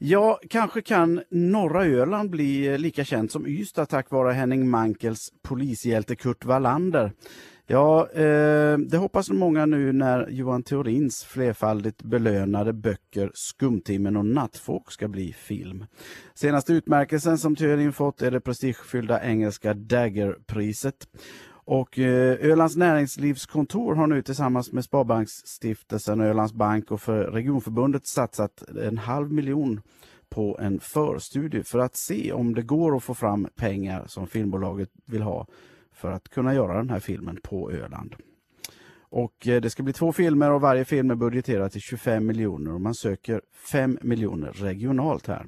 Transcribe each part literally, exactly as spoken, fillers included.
Ja, kanske kan norra Öland bli lika känt som Ystad tack vare Henning Mankels polishjälte Kurt Wallander. Ja, eh, det hoppas många nu när Johan Theorins flerfaldigt belönade böcker Skumtimmen och Nattfåk ska bli film. Senaste utmärkelsen som Theorin fått är det prestigefyllda engelska Daggerpriset. Och eh, Ölands näringslivskontor har nu tillsammans med Sparbanksstiftelsen, Ölands bank och för regionförbundet satsat en halv miljon på en förstudie för att se om det går att få fram pengar som filmbolaget vill ha för att kunna göra den här filmen på Öland. Och eh, det ska bli två filmer och varje film är budgeterad till tjugofem miljoner och man söker fem miljoner regionalt här.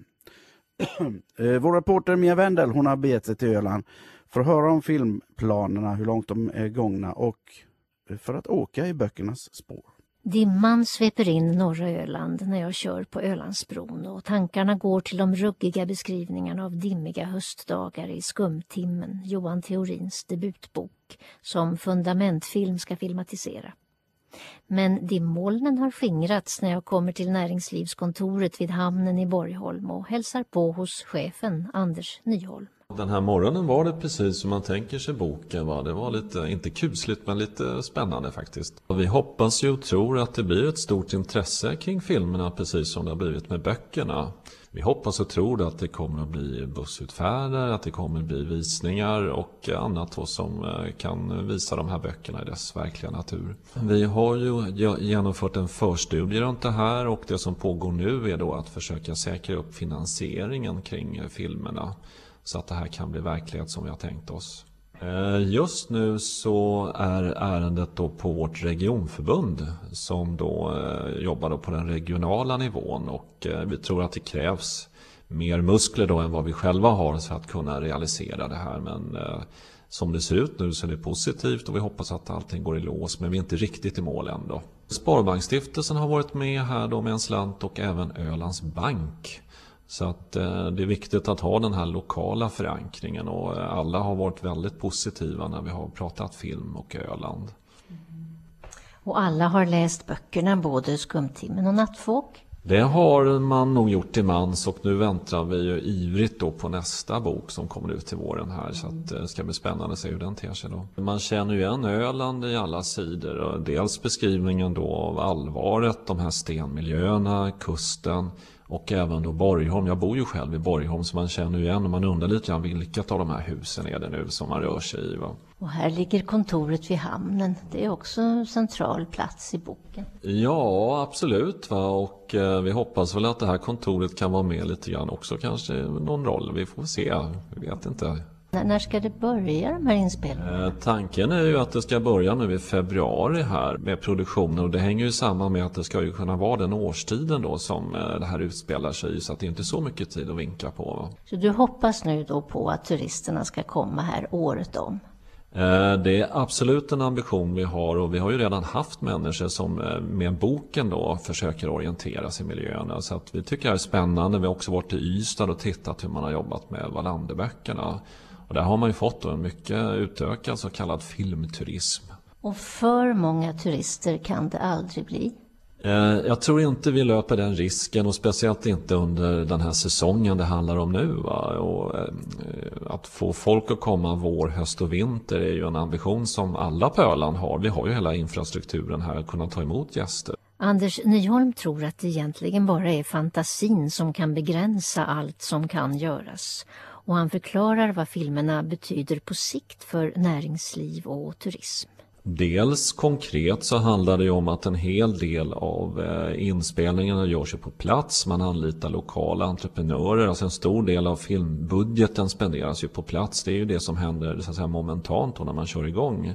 eh, vår reporter Mia Wendel, hon har begett sig till Öland för att höra om filmplanerna, hur långt de är gångna och för att åka i böckernas spår. Dimman sveper in norra Öland när jag kör på Ölandsbron och tankarna går till de ruggiga beskrivningarna av dimmiga höstdagar i Skumtimmen, Johan Theorins debutbok, som fundamentfilm ska filmatisera. Men dimmolnen har skingrats när jag kommer till näringslivskontoret vid hamnen i Borgholm och hälsar på hos chefen Anders Nyholm. Den här morgonen var det precis som man tänker sig boken. Va? Det var lite, inte kusligt men lite spännande faktiskt. Och vi hoppas ju och tror att det blir ett stort intresse kring filmerna precis som det har blivit med böckerna. Vi hoppas och tror att det kommer att bli bussutfärder, att det kommer att bli visningar och annat som kan visa de här böckerna i dess verkliga natur. Vi har ju genomfört en förstudie runt det här och det som pågår nu är då att försöka säkra upp finansieringen kring filmerna. Så att det här kan bli verklighet som vi har tänkt oss. Just nu så är ärendet då på vårt regionförbund som då jobbar då på den regionala nivån. Och vi tror att det krävs mer muskler då än vad vi själva har för att kunna realisera det här. Men som det ser ut nu så är det positivt och vi hoppas att allting går i lås. Men vi är inte riktigt i mål ändå. Sparbanksstiftelsen har varit med här då med en slant och även Ölands bank. Så att eh, det är viktigt att ha den här lokala förankringen och eh, alla har varit väldigt positiva när vi har pratat film och Öland. Mm. Och alla har läst böckerna, både Skumtimmen och Nattfåk? Det har man nog gjort i mans och nu väntar vi ju ivrigt då på nästa bok som kommer ut till våren här. Mm. Så att det ska bli spännande att se hur den ter sig då. Man känner ju igen Öland i alla sidor och dels beskrivningen då av allvaret, de här stenmiljöerna, kusten. Och även då Borgholm, jag bor ju själv i Borgholm så man känner ju igen och man undrar lite grann vilket av de här husen är det nu som man rör sig i. Va? Och här ligger kontoret vid hamnen, det är också en central plats i boken. Ja, absolut va? Och eh, vi hoppas väl att det här kontoret kan vara med lite grann också kanske någon roll, vi får se, vi vet inte. När ska det börja de här inspelningarna? Eh, tanken är ju att det ska börja nu i februari här med produktionen och det hänger ju samman med att det ska ju kunna vara den årstiden då som eh, det här utspelar sig så att det inte är så mycket tid att vinka på. Va? Så du hoppas nu då på att turisterna ska komma här året om? Eh, det är absolut en ambition vi har och vi har ju redan haft människor som eh, med boken då försöker orientera sig i miljöerna så att vi tycker det är spännande. Vi har också varit i Ystad och tittat hur man har jobbat med Wallanderböckerna. Och där har man ju fått en mycket utökad så kallad filmturism. Och för många turister kan det aldrig bli? Eh, jag tror inte vi löper den risken och speciellt inte under den här säsongen det handlar om nu. Va? Och, eh, att få folk att komma vår, höst och vinter är ju en ambition som alla på Öland har. Vi har ju hela infrastrukturen här att kunna ta emot gäster. Anders Nyholm tror att det egentligen bara är fantasin som kan begränsa allt som kan göras. Och han förklarar vad filmerna betyder på sikt för näringsliv och turism. Dels konkret så handlar det ju om att en hel del av inspelningarna görs på plats. Man anlitar lokala entreprenörer. Alltså en stor del av filmbudgeten spenderas ju på plats. Det är ju det som händer så att säga, momentant när man kör igång.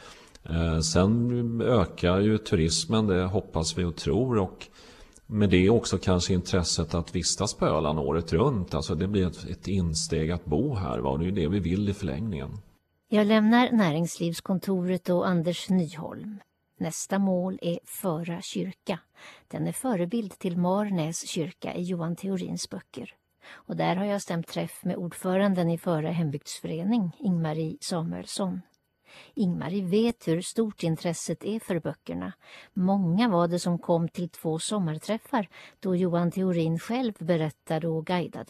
Sen ökar ju turismen, det hoppas vi och tror och med det också kanske intresset att vistas på Öland året runt. Alltså det blir ett, ett insteg att bo här. Va? Och det är ju det vi vill i förlängningen. Jag lämnar näringslivskontoret och Anders Nyholm. Nästa mål är Föra kyrka. Den är förebild till Marnäs kyrka i Johan Theorins böcker. Och där har jag stämt träff med ordföranden i Föra hembygdsförening, Ingmarie Samuelsson. Ingmarie vet hur stort intresset är för böckerna. Många var det som kom till två sommarträffar då Johan Theorin själv berättade och guidade.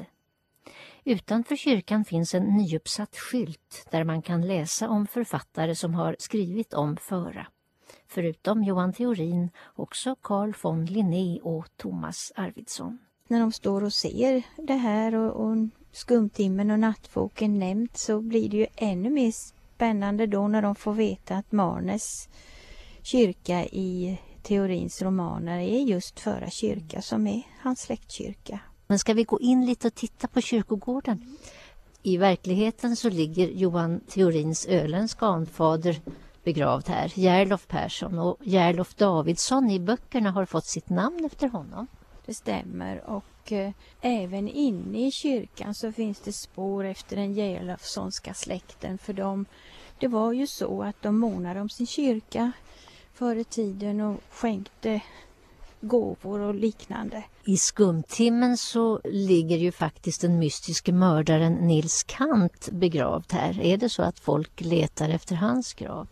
Utanför kyrkan finns en nyuppsatt skylt där man kan läsa om författare som har skrivit om Föra. Förutom Johan Theorin också Carl von Linné och Thomas Arvidsson. När de står och ser det här och, och Skumtimmen och Nattfoken nämnt, så blir det ju ännu mer spännande då när de får veta att Marnes kyrka i Theorins romaner är just Föra kyrka som är hans släktkyrka. Men ska vi gå in lite och titta på kyrkogården? I verkligheten så ligger Johan Theorins öländska anfader begravd här, Järlof Persson, och Järlof Davidsson i böckerna har fått sitt namn efter honom. Det stämmer, och eh, även inne i kyrkan så finns det spår efter den Järlofssonska släkten, för de, det var ju så att de månade om sin kyrka före tiden och skänkte gåvor och liknande. I Skumtimmen så ligger ju faktiskt den mystiska mördaren Nils Kant begravd här. Är det så att folk letar efter hans grav?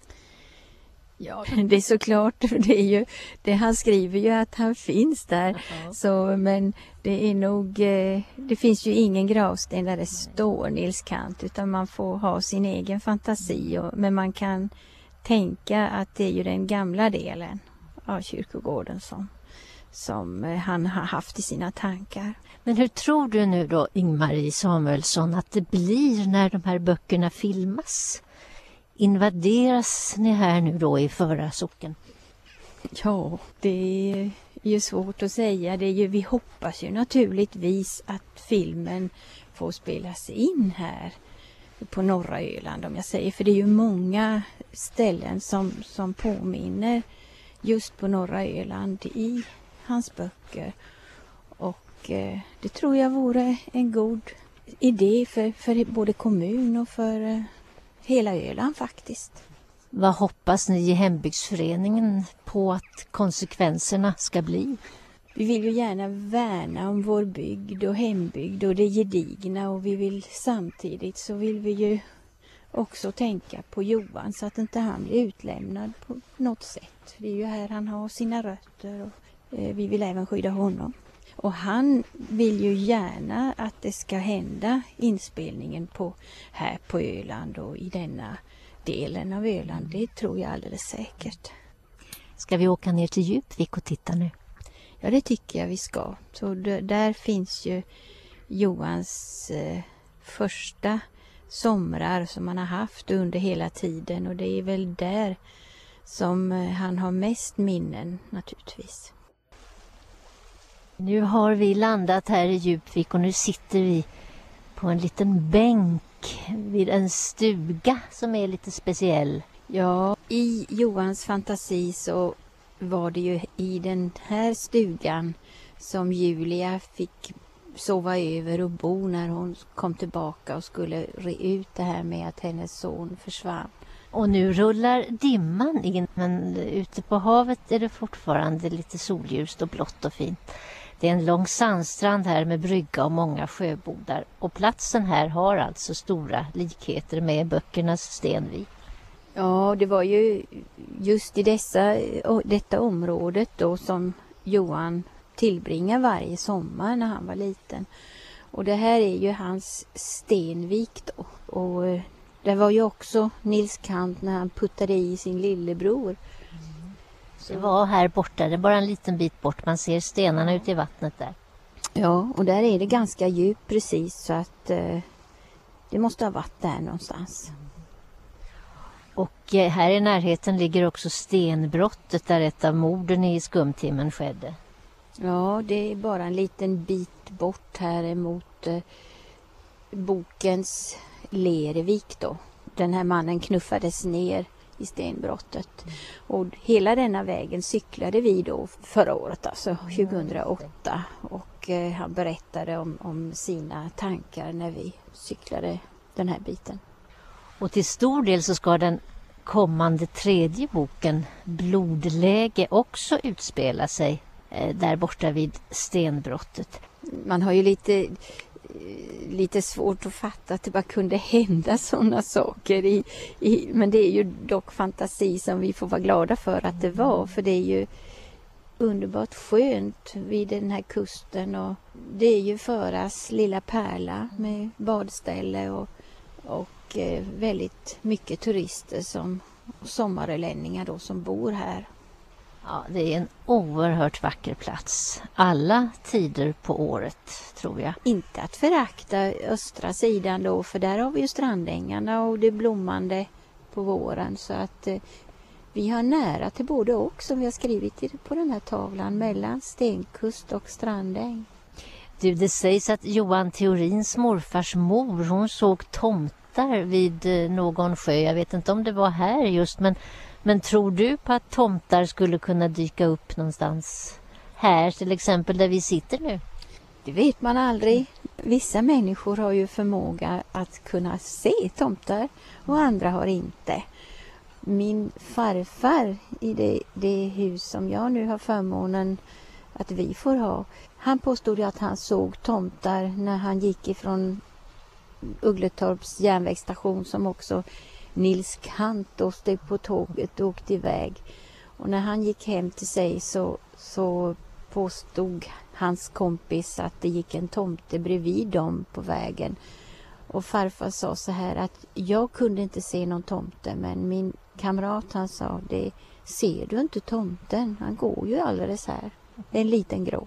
Ja, det är såklart. Det är ju, det, han skriver ju att han finns där. Uh-huh. Så, men det är nog, det finns ju ingen gravsten där det står Nils Kant, utan man får ha sin egen fantasi. Och, men man kan tänka att det är ju den gamla delen av kyrkogården som som han har haft i sina tankar. Men hur tror du nu då, Ingmarie Samuelsson, att det blir när de här böckerna filmas? Invaderas ni här nu då i Föra socken? Ja, det är ju svårt att säga. Det är ju, vi hoppas ju naturligtvis att filmen får spelas in här på norra Öland, om jag säger. För det är ju många ställen som, som påminner just på norra Öland i hans böcker, och eh, det tror jag vore en god idé för, för både kommun och för eh, hela Öland faktiskt. Vad hoppas ni i hembygdsföreningen på att konsekvenserna ska bli? Vi vill ju gärna värna om vår bygd och hembygd och det gedigna, och vi vill samtidigt så vill vi ju också tänka på Johan så att inte han blir utlämnad på något sätt. Det är ju här han har sina rötter, och vi vill även skydda honom. Och han vill ju gärna att det ska hända inspelningen på, här på Öland och i denna delen av Öland. Det tror jag alldeles säkert. Ska vi åka ner till Djupvik och titta nu? Ja, det tycker jag vi ska. Så d- där finns ju Johans eh, första somrar som han har haft under hela tiden. Och det är väl där som eh, han har mest minnen naturligtvis. Nu har vi landat här i Djupvik och nu sitter vi på en liten bänk vid en stuga som är lite speciell. Ja, i Johans fantasi så var det ju i den här stugan som Julia fick sova över och bo när hon kom tillbaka och skulle re ut det här med att hennes son försvann. Och nu rullar dimman in, men ute på havet är det fortfarande lite solljust och blått och fint. Det är en lång sandstrand här med brygga och många sjöbodar. Och platsen här har alltså stora likheter med böckernas Stenvik. Ja, det var ju just i dessa, detta området då som Johan tillbringar varje sommar när han var liten. Och det här är ju hans Stenvik då. Och det var ju också Nils Kant när han puttade i sin lillebror. Det var här borta, det är bara en liten bit bort. Man ser stenarna ute i vattnet där. Ja, och där är det ganska djupt precis, så att eh, det måste ha varit där någonstans. Och eh, här i närheten ligger också stenbrottet där ett av morden i Skumtimmen skedde. Ja, det är bara en liten bit bort här emot eh, bokens Lervik då. Den här mannen knuffades ner i stenbrottet. Och hela denna vägen cyklade vi då förra året, alltså tjugohundraåtta. Och eh, han berättade om, om sina tankar när vi cyklade den här biten. Och till stor del så ska den kommande tredje boken, Blodläge, också utspela sig eh, där borta vid stenbrottet. Man har ju lite, lite svårt att fatta att det bara kunde hända sådana saker. I, i, men det är ju dock fantasi som vi får vara glada för att det var. För det är ju underbart skönt vid den här kusten. Och det är ju Föras lilla pärla med badställe och, och eh, väldigt mycket turister som sommarölänningar då som bor här. Ja, det är en oerhört vacker plats. Alla tider på året, tror jag. Inte att förakta östra sidan då, för där har vi ju strandängarna och det blommande på våren. Så att eh, vi har nära till både och, som vi har skrivit på den här tavlan, mellan stenkust och strandäng. Du, det sägs att Johan Theorins morfars mor, hon såg tomtar vid någon sjö. Jag vet inte om det var här just, men Men tror du på att tomtar skulle kunna dyka upp någonstans här, till exempel där vi sitter nu? Det vet man aldrig. Vissa människor har ju förmåga att kunna se tomtar och andra har inte. Min farfar i det, det hus som jag nu har förmånen att vi får ha, han påstod att han såg tomtar när han gick ifrån Uggletorps järnvägsstation, som också Nils Kant då stod på tåget och åkte iväg. Och när han gick hem till sig så, så påstod hans kompis att det gick en tomte bredvid dem på vägen. Och farfar sa så här att jag kunde inte se någon tomte, men min kamrat han sa, det ser du inte tomten? Han går ju alldeles här. Det är en liten grå.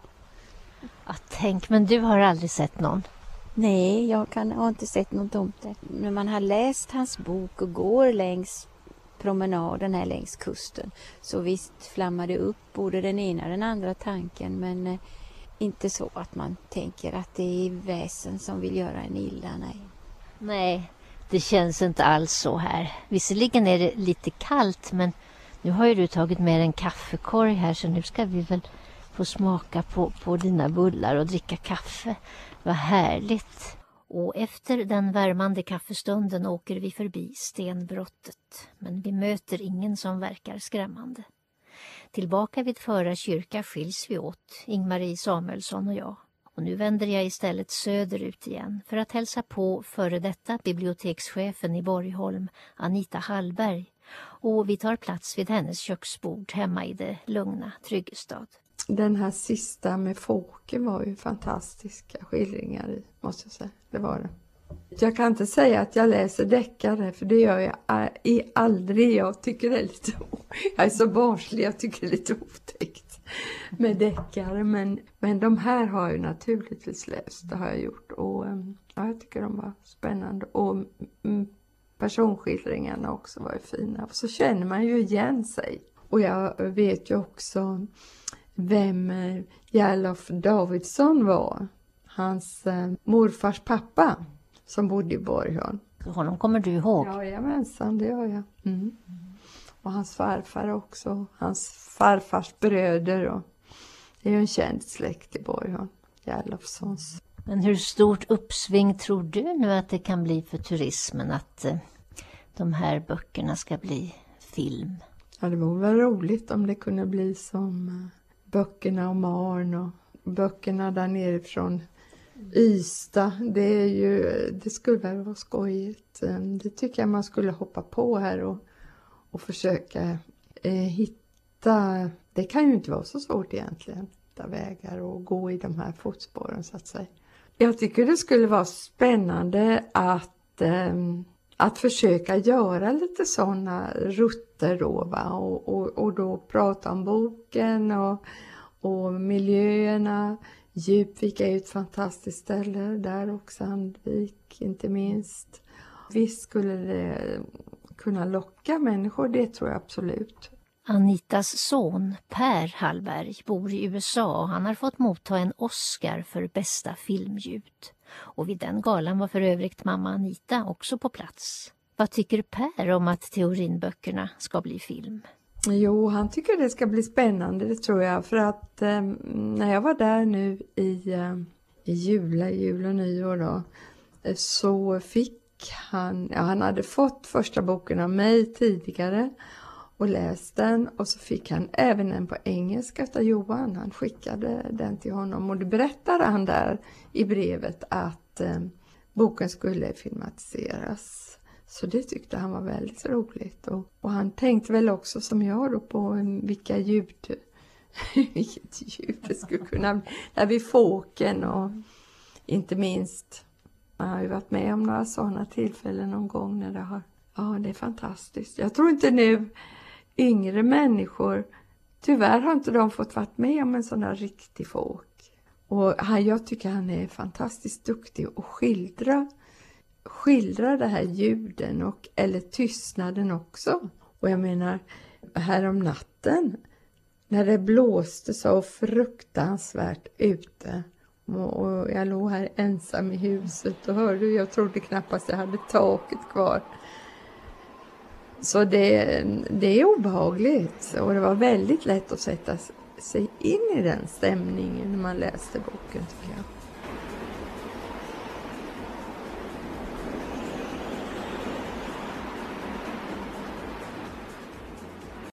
Ja, tänk, men du har aldrig sett någon? Nej, jag kan, har inte sett någon tomte. När man har läst hans bok och går längs promenaden här längs kusten, så visst flammar det upp både den ena och den andra tanken, men eh, inte så att man tänker att det är väsen som vill göra en illa, nej. Nej, det känns inte alls så här. Visserligen är det lite kallt, men nu har ju du tagit med en kaffekorg här, så nu ska vi väl få smaka på, på dina bullar och dricka kaffe. Vad härligt! Och efter den värmande kaffestunden åker vi förbi stenbrottet. Men vi möter ingen som verkar skrämmande. Tillbaka vid Föra kyrka skiljs vi åt, Ingmarie Samuelsson och jag. Och nu vänder jag istället söderut igen för att hälsa på före detta bibliotekschefen i Borgholm, Anita Hallberg. Och vi tar plats vid hennes köksbord hemma i det lugna Tryggestad. Den här sista med Fåke var ju fantastiska skildringar i, måste jag säga. Det var det. Jag kan inte säga att jag läser deckare, för det gör jag i aldrig. Jag tycker det är lite, jag är så barnslig, jag tycker det är lite otäckt med deckare. Men, men de här har jag naturligtvis läst, det har jag gjort. Och ja, jag tycker de var spännande. Och mm, personskildringarna också var ju fina. Och så känner man ju igen sig. Och jag vet ju också vem Gerlof Davidsson var. Hans eh, morfars pappa som bodde i Borgholm. Honom kommer du ihåg? Ja, jajamensan, det gör jag. Mm. Och hans farfar också. Hans farfars bröder. Och det är ju en känd släkt i Borgholm. Gerlofssons. Men hur stort uppsving tror du nu att det kan bli för turismen, att eh, de här böckerna ska bli film? Ja, det vore väl roligt om det kunde bli som eh, böckerna om Marn och böckerna där nere från Ystad. Det är ju, det skulle väl vara skojigt. Det tycker jag man skulle hoppa på här och, och försöka eh, hitta. Det kan ju inte vara så svårt egentligen. Hitta vägar och gå i de här fotspåren så att säga. Jag tycker det skulle vara spännande att, eh, att försöka göra lite sådana rutter då, va? Och, och, och då prata om boken och, och miljöerna. Djupvik är ju ett fantastiskt ställe där, och Sandvik inte minst. Visst skulle det kunna locka människor, det tror jag absolut. Anitas son Per Hallberg bor i U S A och han har fått motta en Oscar för bästa filmljud. Och vid den galan var för övrigt mamma Anita också på plats. Vad tycker Per om att Theorin-böckerna ska bli film? Jo, han tycker det ska bli spännande, det tror jag. För att eh, när jag var där nu i, eh, i jula, jul och nyår då, eh, så fick han, ja, han hade fått första boken av mig tidigare och läst den. Och så fick han även en på engelska av Johan. Han skickade den till honom och det berättade han där i brevet att eh, boken skulle filmatiseras. Så det tyckte han var väldigt roligt. Och, och han tänkte väl också som jag då på vilka ljud, vilket ljud det skulle kunna bli. Där vid fåken och inte minst, jag har ju varit med om några sådana tillfällen någon gång när det har, ja det är fantastiskt. Jag tror inte nu yngre människor, tyvärr har inte de fått varit med om en sån där riktig fåk. Och han, jag tycker han är fantastiskt duktig att skildra skildra det här ljuden och eller tystnaden också. Och jag menar, här om natten när det blåste så fruktansvärt ute och, och jag låg här ensam i huset och hörde, jag trodde knappast jag hade taket kvar. Så det, det är obehagligt och det var väldigt lätt att sätta sig in i den stämningen när man läste boken tycker jag.